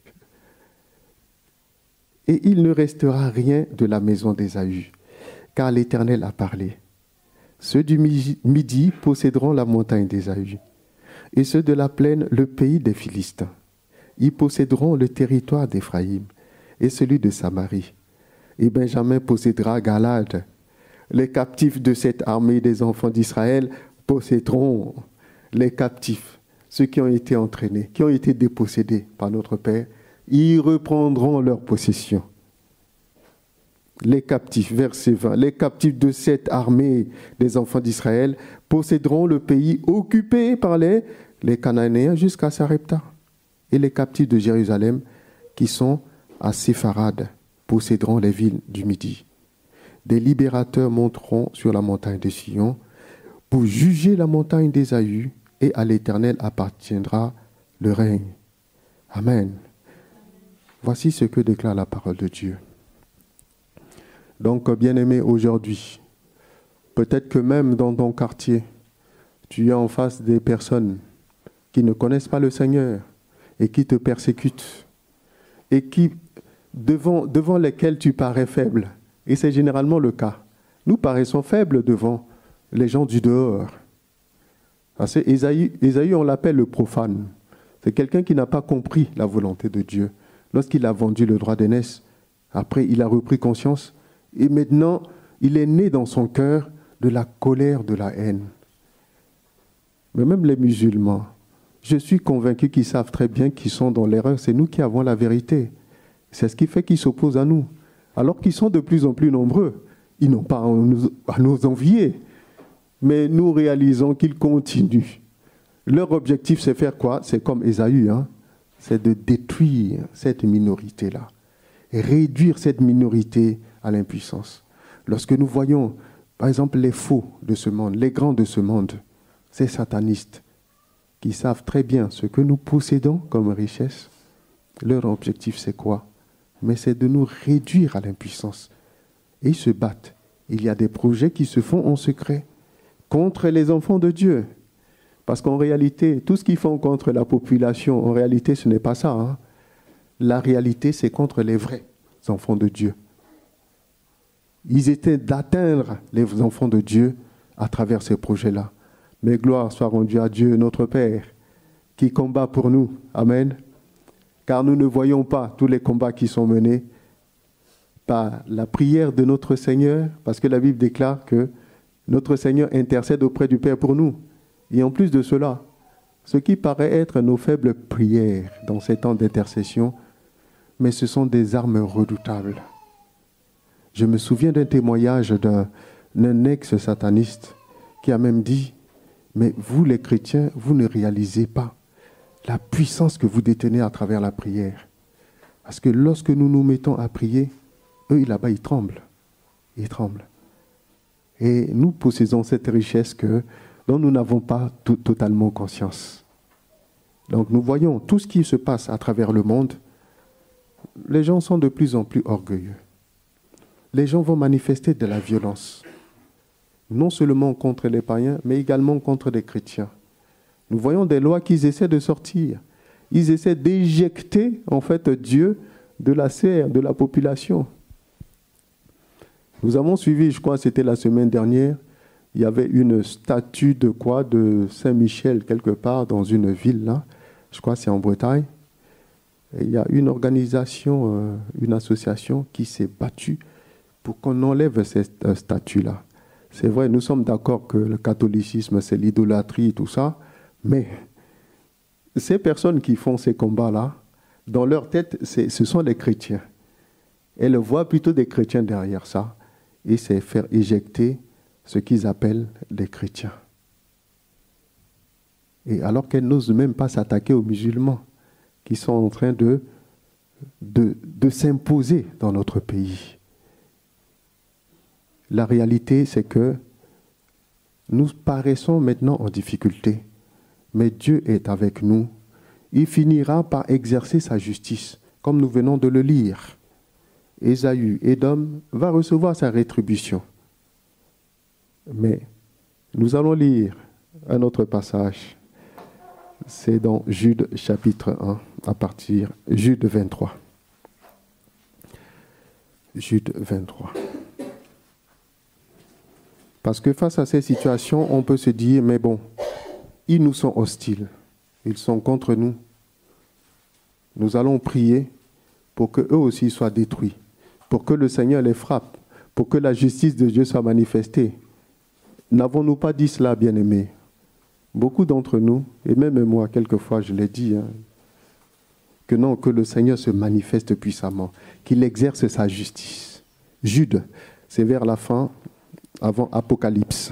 Et il ne restera rien de la maison d'Ésaü, car l'Éternel a parlé. Ceux du midi posséderont la montagne d'Ésaü, et ceux de la plaine le pays des Philistins. Ils posséderont le territoire d'Éphraïm et celui de Samarie. Et Benjamin possédera Galade. Les captifs de cette armée des enfants d'Israël posséderont les captifs, ceux qui ont été entraînés, qui ont été dépossédés par notre Père. Ils reprendront leur possession. Les captifs, verset vingt, les captifs de cette armée des enfants d'Israël posséderont le pays occupé par les, les Cananéens jusqu'à Sarepta. Et les captifs de Jérusalem qui sont à Sépharad posséderont les villes du Midi. Des libérateurs monteront sur la montagne de Sion pour juger la montagne d'Ésaü, et à l'Éternel appartiendra le règne. Amen. Voici ce que déclare la parole de Dieu. Donc, bien-aimé, aujourd'hui, peut-être que même dans ton quartier, tu es en face des personnes qui ne connaissent pas le Seigneur et qui te persécutent et qui, devant, devant lesquelles tu parais faible. Et c'est généralement le cas. Nous paraissons faibles devant les gens du dehors. Parce que Ésaü, Ésaü, on l'appelle le profane. C'est quelqu'un qui n'a pas compris la volonté de Dieu. Lorsqu'il a vendu le droit d'aînesse, après il a repris conscience, et maintenant il est né dans son cœur de la colère, de la haine. Mais même les musulmans, je suis convaincu qu'ils savent très bien qu'ils sont dans l'erreur. C'est nous qui avons la vérité. C'est ce qui fait qu'ils s'opposent à nous. Alors qu'ils sont de plus en plus nombreux. Ils n'ont pas à nous, à nous envier. Mais nous réalisons qu'ils continuent. Leur objectif, c'est faire quoi? C'est comme Ésaü, hein? C'est de détruire cette minorité-là. Et réduire cette minorité à l'impuissance. Lorsque nous voyons, par exemple, les faux de ce monde, les grands de ce monde, ces satanistes, qui savent très bien ce que nous possédons comme richesse, leur objectif, c'est quoi? Mais c'est de nous réduire à l'impuissance. Et ils se battent. Il y a des projets qui se font en secret contre les enfants de Dieu. Parce qu'en réalité, tout ce qu'ils font contre la population, en réalité, ce n'est pas ça. Hein. La réalité, c'est contre les vrais enfants de Dieu. Ils étaient d'atteindre les enfants de Dieu à travers ces projets-là. Mais gloire soit rendue à Dieu, notre Père, qui combat pour nous. Amen. Car nous ne voyons pas tous les combats qui sont menés par la prière de notre Seigneur, parce que la Bible déclare que notre Seigneur intercède auprès du Père pour nous. Et en plus de cela, ce qui paraît être nos faibles prières dans ces temps d'intercession, mais ce sont des armes redoutables. Je me souviens d'un témoignage d'un, d'un ex-sataniste qui a même dit, mais vous les chrétiens, vous ne réalisez pas la puissance que vous détenez à travers la prière. Parce que lorsque nous nous mettons à prier, eux là-bas, ils tremblent. Ils tremblent. Et nous possédons cette richesse que, dont nous n'avons pas tout, totalement conscience. Donc nous voyons tout ce qui se passe à travers le monde. Les gens sont de plus en plus orgueilleux. Les gens vont manifester de la violence. Non seulement contre les païens, mais également contre les chrétiens. Nous voyons des lois qu'ils essaient de sortir. Ils essaient d'éjecter, en fait, Dieu de la serre, de la population. Nous avons suivi, je crois que c'était la semaine dernière, il y avait une statue de quoi, de Saint-Michel, quelque part dans une ville, là. Je crois que c'est en Bretagne. Et il y a une organisation, euh, une association qui s'est battue pour qu'on enlève cette euh, statue-là. C'est vrai, nous sommes d'accord que le catholicisme, c'est l'idolâtrie et tout ça, mais ces personnes qui font ces combats-là, dans leur tête, c'est, ce sont les chrétiens. Elles voient plutôt des chrétiens derrière ça, et c'est faire éjecter ce qu'ils appellent les chrétiens. Et alors qu'elles n'osent même pas s'attaquer aux musulmans, qui sont en train de, de, de s'imposer dans notre pays. La réalité, c'est que nous paraissons maintenant en difficulté, mais Dieu est avec nous. Il finira par exercer sa justice, comme nous venons de le lire. Ésaü, Édom, va recevoir sa rétribution. Mais nous allons lire un autre passage. C'est dans Jude chapitre un, à partir de Jude vingt-trois. Jude vingt-trois. Parce que face à ces situations, on peut se dire, mais bon, ils nous sont hostiles, ils sont contre nous. Nous allons prier pour qu'eux aussi soient détruits, pour que le Seigneur les frappe, pour que la justice de Dieu soit manifestée. N'avons-nous pas dit cela, bien-aimés? Beaucoup d'entre nous, et même moi, quelquefois, je l'ai dit, hein, que non, que le Seigneur se manifeste puissamment, qu'il exerce sa justice. Jude, c'est vers la fin, avant Apocalypse.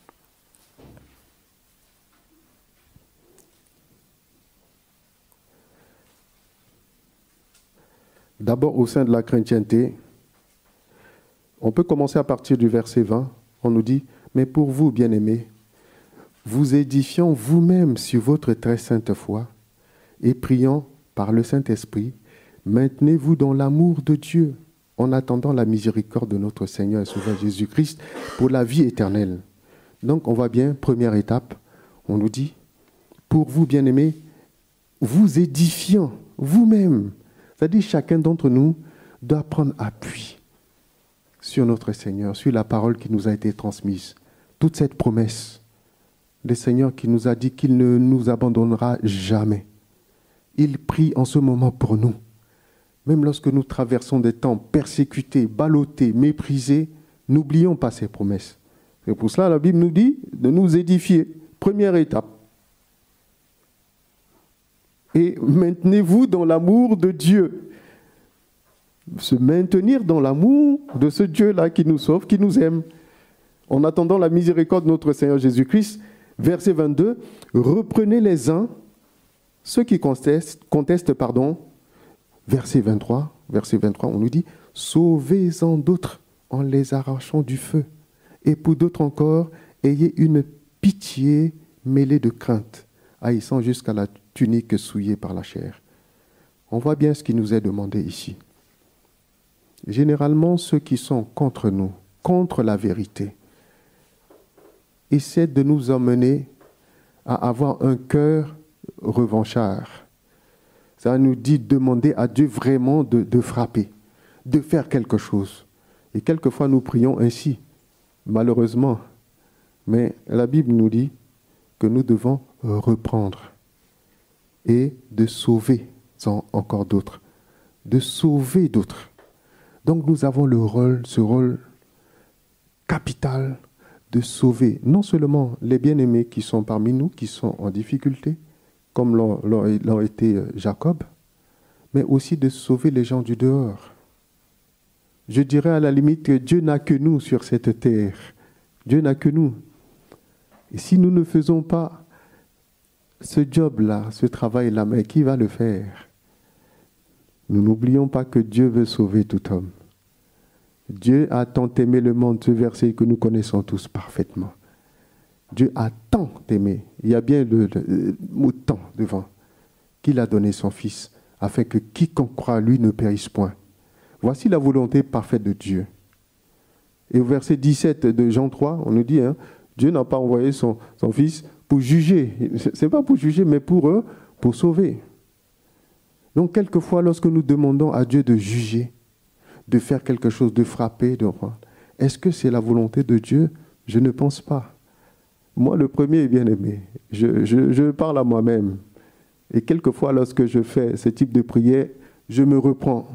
D'abord, au sein de la chrétienté, on peut commencer à partir du verset vingt. On nous dit, mais pour vous, bien-aimés, vous édifiant vous-même sur votre très sainte foi et priant par le Saint-Esprit, maintenez-vous dans l'amour de Dieu en attendant la miséricorde de notre Seigneur et Sauveur Jésus-Christ pour la vie éternelle. Donc, on voit bien, première étape, on nous dit, pour vous, bien-aimés, vous édifiant vous-même. C'est-à-dire, chacun d'entre nous doit prendre appui sur notre Seigneur, sur la parole qui nous a été transmise. Toute cette promesse, le Seigneur qui nous a dit qu'il ne nous abandonnera jamais. Il prie en ce moment pour nous. Même lorsque nous traversons des temps persécutés, ballottés, méprisés, n'oublions pas ces promesses. Et pour cela, la Bible nous dit de nous édifier. Première étape. Et maintenez-vous dans l'amour de Dieu. Se maintenir dans l'amour de ce Dieu-là qui nous sauve, qui nous aime. En attendant la miséricorde de notre Seigneur Jésus-Christ, verset vingt-deux, reprenez les uns, ceux qui contestent, contestent pardon, verset vingt-trois, verset vingt-trois, on nous dit, sauvez-en d'autres en les arrachant du feu. Et pour d'autres encore, ayez une pitié mêlée de crainte, haïssant jusqu'à la tunique souillée par la chair. On voit bien ce qui nous est demandé ici. Généralement, ceux qui sont contre nous, contre la vérité, essaient de nous emmener à avoir un cœur revanchard. Ça nous dit de demander à Dieu vraiment de, de frapper, de faire quelque chose. Et quelquefois, nous prions ainsi, malheureusement. Mais la Bible nous dit que nous devons reprendre et de sauver encore d'autres, de sauver d'autres. Donc nous avons le rôle, ce rôle capital de sauver non seulement les bien-aimés qui sont parmi nous, qui sont en difficulté, comme l'ont, l'ont, l'ont été Jacob, mais aussi de sauver les gens du dehors. Je dirais à la limite que Dieu n'a que nous sur cette terre. Dieu n'a que nous. Et si nous ne faisons pas ce job-là, ce travail-là, mais qui va le faire? Nous n'oublions pas que Dieu veut sauver tout homme. Dieu a tant aimé le monde, ce verset que nous connaissons tous parfaitement. Dieu a tant aimé, il y a bien le, le, le mot tant devant, qu'il a donné son Fils, afin que quiconque croit à lui ne périsse point. Voici la volonté parfaite de Dieu. Et au verset dix-sept de Jean trois, on nous dit, hein, Dieu n'a pas envoyé son, son Fils pour juger. Ce n'est pas pour juger, mais pour eux, pour sauver. Donc, quelquefois, lorsque nous demandons à Dieu de juger, de faire quelque chose, de frapper, de... est-ce que c'est la volonté de Dieu? Je ne pense pas. Moi, le premier est bien aimé. Je, je, je parle à moi-même. Et quelquefois, lorsque je fais ce type de prière, je me reprends.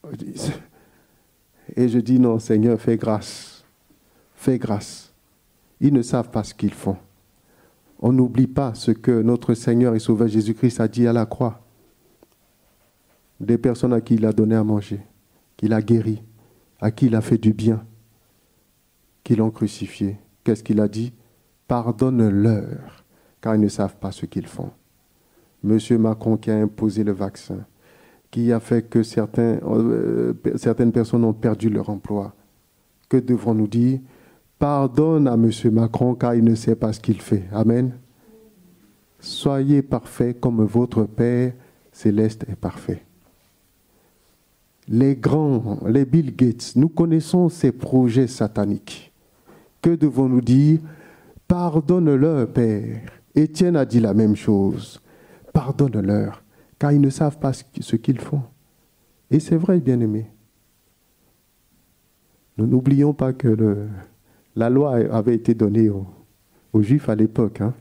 Et je dis, non, Seigneur, fais grâce. Fais grâce. Ils ne savent pas ce qu'ils font. On n'oublie pas ce que notre Seigneur et Sauveur Jésus-Christ a dit à la croix. Des personnes à qui il a donné à manger, qu'il a guéri, à qui il a fait du bien, qui l'ont crucifié. Qu'est-ce qu'il a dit? Pardonne-leur, car ils ne savent pas ce qu'ils font. Monsieur Macron qui a imposé le vaccin, qui a fait que certains, euh, certaines personnes ont perdu leur emploi. Que devrons-nous dire? Pardonne à Monsieur Macron, car il ne sait pas ce qu'il fait. Amen. Soyez parfaits comme votre Père céleste est parfait. Les grands, les Bill Gates, nous connaissons ces projets sataniques. Que devons-nous dire? Pardonne-leur, Père. Étienne a dit la même chose. Pardonne-leur, car ils ne savent pas ce qu'ils font. Et c'est vrai, bien-aimés. Nous n'oublions pas que le, la loi avait été donnée aux, aux Juifs à l'époque. Hein.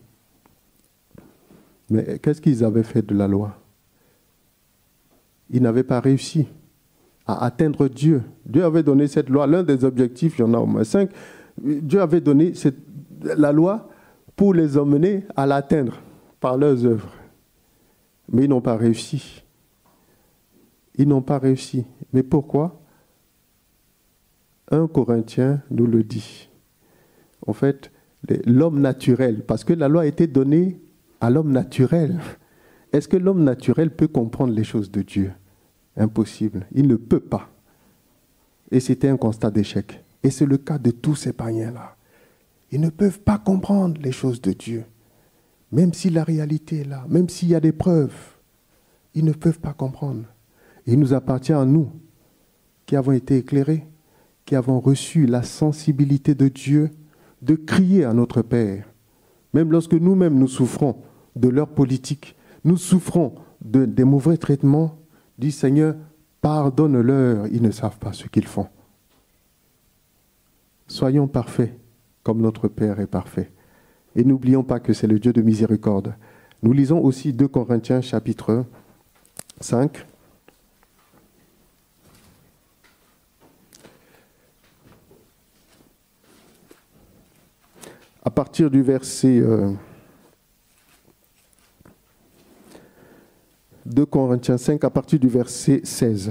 Mais qu'est-ce qu'ils avaient fait de la loi? Ils n'avaient pas réussi à atteindre Dieu. Dieu avait donné cette loi. L'un des objectifs, il y en a au moins cinq, Dieu avait donné cette, la loi pour les emmener à l'atteindre par leurs œuvres. Mais ils n'ont pas réussi. Ils n'ont pas réussi. Mais pourquoi? un Corinthiens nous le dit. En fait, l'homme naturel, parce que la loi a été donnée à l'homme naturel. Est-ce que l'homme naturel peut comprendre les choses de Dieu? Impossible. Il ne peut pas. Et c'était un constat d'échec. Et c'est le cas de tous ces païens-là. Ils ne peuvent pas comprendre les choses de Dieu. Même si la réalité est là, même s'il y a des preuves, ils ne peuvent pas comprendre. Et il nous appartient à nous, qui avons été éclairés, qui avons reçu la sensibilité de Dieu, de crier à notre Père. Même lorsque nous-mêmes nous souffrons de leur politique, nous souffrons de, des mauvais traitements, dit Seigneur, pardonne-leur, ils ne savent pas ce qu'ils font. Soyons parfaits, comme notre Père est parfait. Et n'oublions pas que c'est le Dieu de miséricorde. Nous lisons aussi deux Corinthiens chapitre cinq. À partir du verset euh, deux Corinthiens cinq, à partir du verset seize.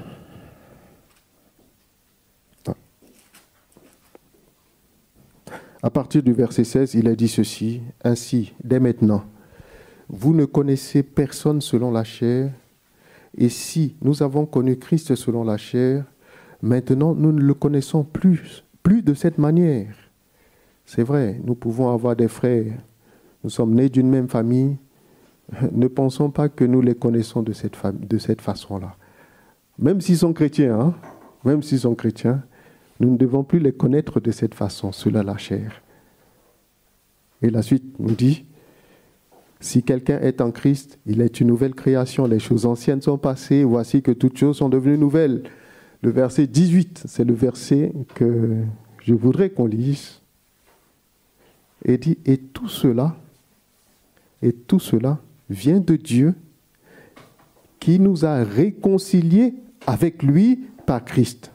À partir du verset seize, il a dit ceci, « Ainsi, dès maintenant, vous ne connaissez personne selon la chair, et si nous avons connu Christ selon la chair, maintenant nous ne le connaissons plus, plus de cette manière. » C'est vrai, nous pouvons avoir des frères, nous sommes nés d'une même famille, ne pensons pas que nous les connaissons de cette, fa- de cette façon-là. Même s'ils sont chrétiens, hein, même s'ils sont chrétiens, nous ne devons plus les connaître de cette façon, selon la chair. Et la suite nous dit, si quelqu'un est en Christ, il est une nouvelle création. Les choses anciennes sont passées, voici que toutes choses sont devenues nouvelles. Le verset dix-huit, c'est le verset que je voudrais qu'on lise. Et dit, et tout cela Et tout cela vient de Dieu qui nous a réconciliés avec lui par Christ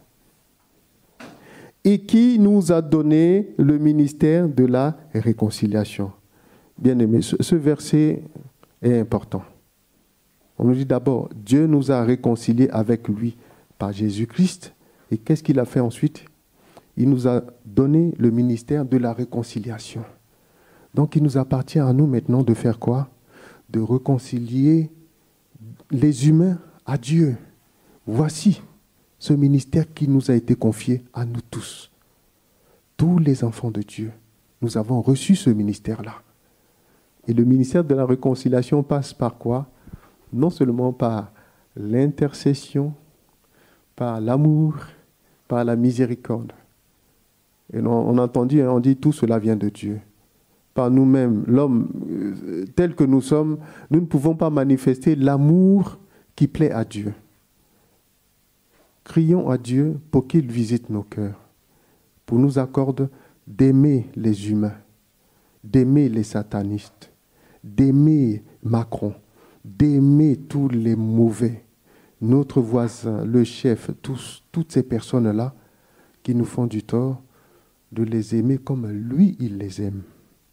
et qui nous a donné le ministère de la réconciliation. Bien-aimés, ce, ce verset est important. On nous dit d'abord, Dieu nous a réconciliés avec lui par Jésus-Christ. Et qu'est-ce qu'il a fait ensuite? Il nous a donné le ministère de la réconciliation. Donc il nous appartient à nous maintenant de faire quoi? De réconcilier les humains à Dieu. Voici ce ministère qui nous a été confié à nous tous. Tous les enfants de Dieu, nous avons reçu ce ministère-là. Et le ministère de la réconciliation passe par quoi? Non seulement par l'intercession, par l'amour, par la miséricorde. Et on a entendu, on dit tout cela vient de Dieu. Par nous-mêmes, l'homme euh, tel que nous sommes, nous ne pouvons pas manifester l'amour qui plaît à Dieu. Crions à Dieu pour qu'il visite nos cœurs, pour nous accorder d'aimer les humains, d'aimer les satanistes, d'aimer Macron, d'aimer tous les mauvais, notre voisin, le chef, tous, toutes ces personnes-là qui nous font du tort, de les aimer comme lui, il les aime.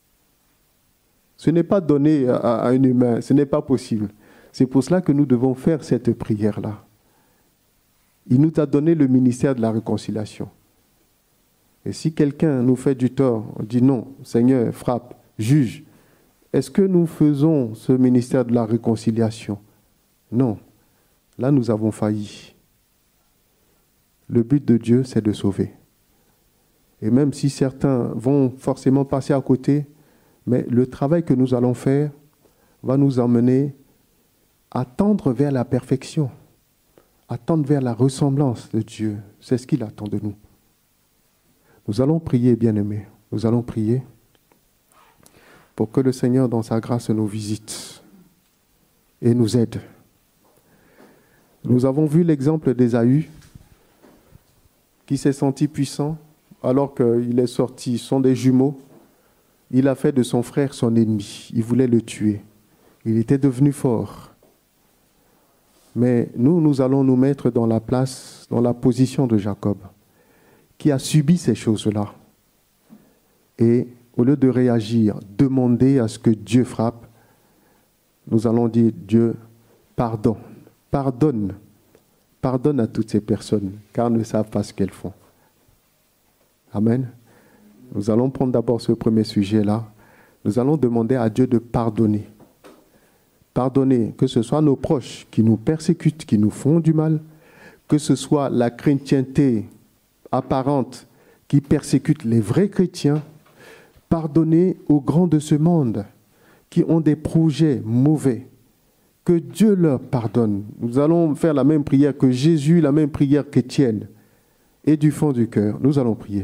Ce n'est pas donné à, à un humain, ce n'est pas possible. C'est pour cela que nous devons faire cette prière-là. Il nous a donné le ministère de la réconciliation. Et si quelqu'un nous fait du tort, on dit non, Seigneur, frappe, juge. Est-ce que nous faisons ce ministère de la réconciliation? Non. Là, nous avons failli. Le but de Dieu, c'est de sauver. Et même si certains vont forcément passer à côté, mais le travail que nous allons faire va nous emmener à tendre vers la perfection, à tendre vers la ressemblance de Dieu. C'est ce qu'il attend de nous. Nous allons prier, bien-aimés. Nous allons prier pour que le Seigneur, dans sa grâce, nous visite et nous aide. Nous avons vu l'exemple d'Ésaü, qui s'est senti puissant alors qu'il est sorti. Ils sont des jumeaux. Il a fait de son frère son ennemi. Il voulait le tuer. Il était devenu fort. Mais nous, nous allons nous mettre dans la place, dans la position de Jacob, qui a subi ces choses-là. Et au lieu de réagir, demander à ce que Dieu frappe, nous allons dire, Dieu, pardonne, pardonne, pardonne à toutes ces personnes, car elles ne savent pas ce qu'elles font. Amen. Nous allons prendre d'abord ce premier sujet-là. Nous allons demander à Dieu de pardonner. Pardonner, que ce soit nos proches qui nous persécutent, qui nous font du mal, que ce soit la chrétienté apparente qui persécute les vrais chrétiens. Pardonner aux grands de ce monde qui ont des projets mauvais. Que Dieu leur pardonne. Nous allons faire la même prière que Jésus, la même prière qu'Étienne. Et du fond du cœur, nous allons prier.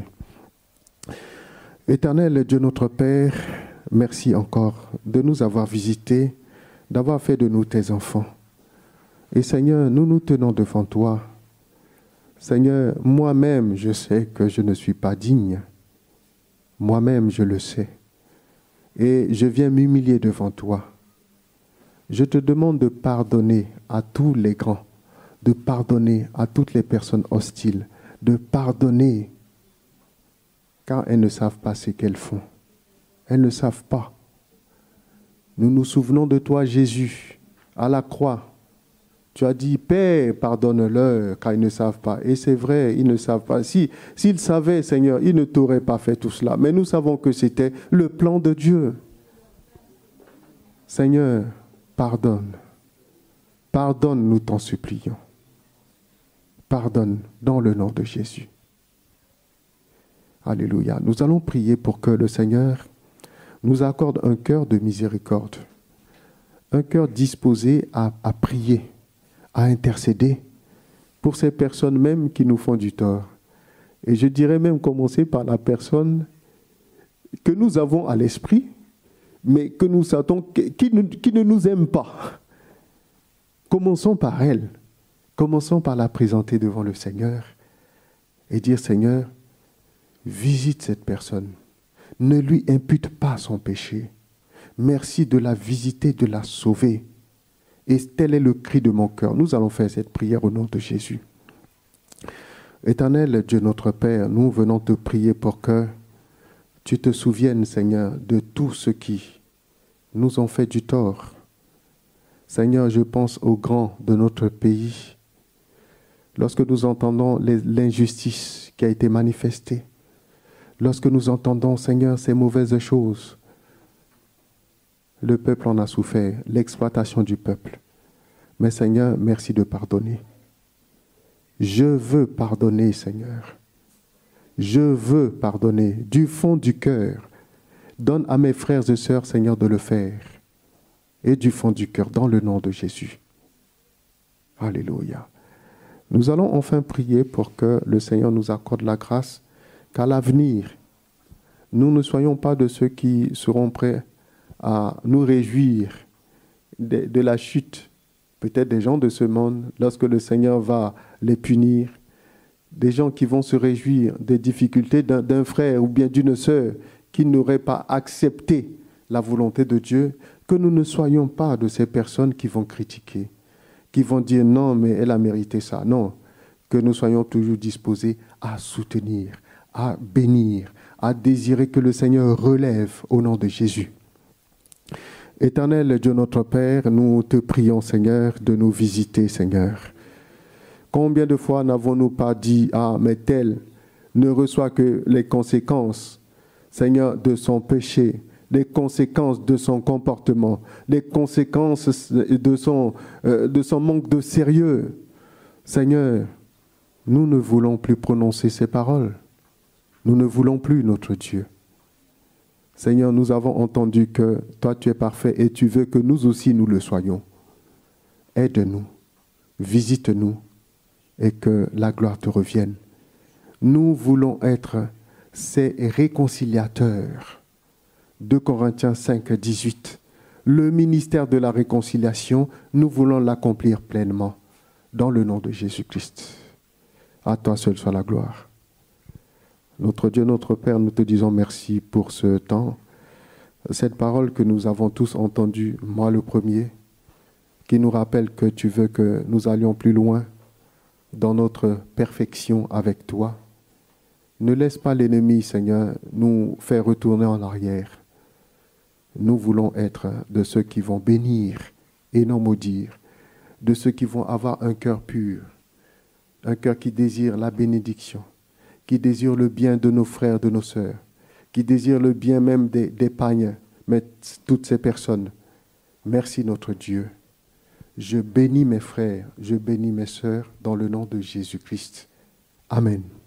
Éternel Dieu notre Père, merci encore de nous avoir visités, d'avoir fait de nous tes enfants. Et Seigneur, nous nous tenons devant toi. Seigneur, moi-même, je sais que je ne suis pas digne. Moi-même, je le sais. Et je viens m'humilier devant toi. Je te demande de pardonner à tous les grands, de pardonner à toutes les personnes hostiles, de pardonner, car elles ne savent pas ce qu'elles font. Elles ne savent pas. Nous nous souvenons de toi, Jésus, à la croix. Tu as dit, Père, pardonne-leur, car ils ne savent pas. Et c'est vrai, ils ne savent pas. Si, s'ils savaient, Seigneur, ils ne t'auraient pas fait tout cela. Mais nous savons que c'était le plan de Dieu. Seigneur, pardonne. Pardonne, nous t'en supplions. Pardonne dans le nom de Jésus. Alléluia. Nous allons prier pour que le Seigneur nous accorde un cœur de miséricorde. Un cœur disposé à, à prier, à intercéder pour ces personnes même qui nous font du tort. Et je dirais même commencer par la personne que nous avons à l'esprit, mais que nous savons qui ne, qui ne nous aime pas. Commençons par elle. Commençons par la présenter devant le Seigneur et dire, Seigneur, visite cette personne. Ne lui impute pas son péché. Merci de la visiter, de la sauver. Et tel est le cri de mon cœur. Nous allons faire cette prière au nom de Jésus. Éternel Dieu notre Père, nous venons te prier pour que tu te souviennes, Seigneur, de tous ceux qui nous ont fait du tort. Seigneur, je pense aux grands de notre pays. Lorsque nous entendons les, l'injustice qui a été manifestée, lorsque nous entendons, Seigneur, ces mauvaises choses, le peuple en a souffert, l'exploitation du peuple. Mais Seigneur, merci de pardonner. Je veux pardonner, Seigneur. Je veux pardonner du fond du cœur. Donne à mes frères et sœurs, Seigneur, de le faire. Et du fond du cœur, dans le nom de Jésus. Alléluia. Nous allons enfin prier pour que le Seigneur nous accorde la grâce qu'à l'avenir, nous ne soyons pas de ceux qui seront prêts à nous réjouir de, de la chute, peut-être des gens de ce monde, lorsque le Seigneur va les punir, des gens qui vont se réjouir des difficultés d'un, d'un frère ou bien d'une sœur qui n'aurait pas accepté la volonté de Dieu, que nous ne soyons pas de ces personnes qui vont critiquer, qui vont dire non, mais elle a mérité ça. Non, que nous soyons toujours disposés à soutenir, à bénir, à désirer que le Seigneur relève au nom de Jésus. Éternel Dieu notre Père, nous te prions, Seigneur, de nous visiter, Seigneur. Combien de fois n'avons-nous pas dit, ah, mais tel ne reçoit que les conséquences, Seigneur, de son péché, les conséquences de son comportement, les conséquences de son, euh, de son manque de sérieux. Seigneur, nous ne voulons plus prononcer ces paroles. Nous ne voulons plus, notre Dieu. Seigneur, nous avons entendu que toi, tu es parfait et tu veux que nous aussi, nous le soyons. Aide-nous, visite-nous et que la gloire te revienne. Nous voulons être ces réconciliateurs. deux Corinthiens cinq, dix-huit. Le ministère de la réconciliation, nous voulons l'accomplir pleinement dans le nom de Jésus-Christ. À toi seul soit la gloire. Notre Dieu, notre Père, nous te disons merci pour ce temps. Cette parole que nous avons tous entendue, moi le premier, qui nous rappelle que tu veux que nous allions plus loin dans notre perfection avec toi. Ne laisse pas l'ennemi, Seigneur, nous faire retourner en arrière. Nous voulons être de ceux qui vont bénir et non maudire, de ceux qui vont avoir un cœur pur, un cœur qui désire la bénédiction, qui désire le bien de nos frères, de nos sœurs, qui désire le bien même des, des païens, mais toutes ces personnes. Merci notre Dieu. Je bénis mes frères, je bénis mes sœurs dans le nom de Jésus-Christ. Amen.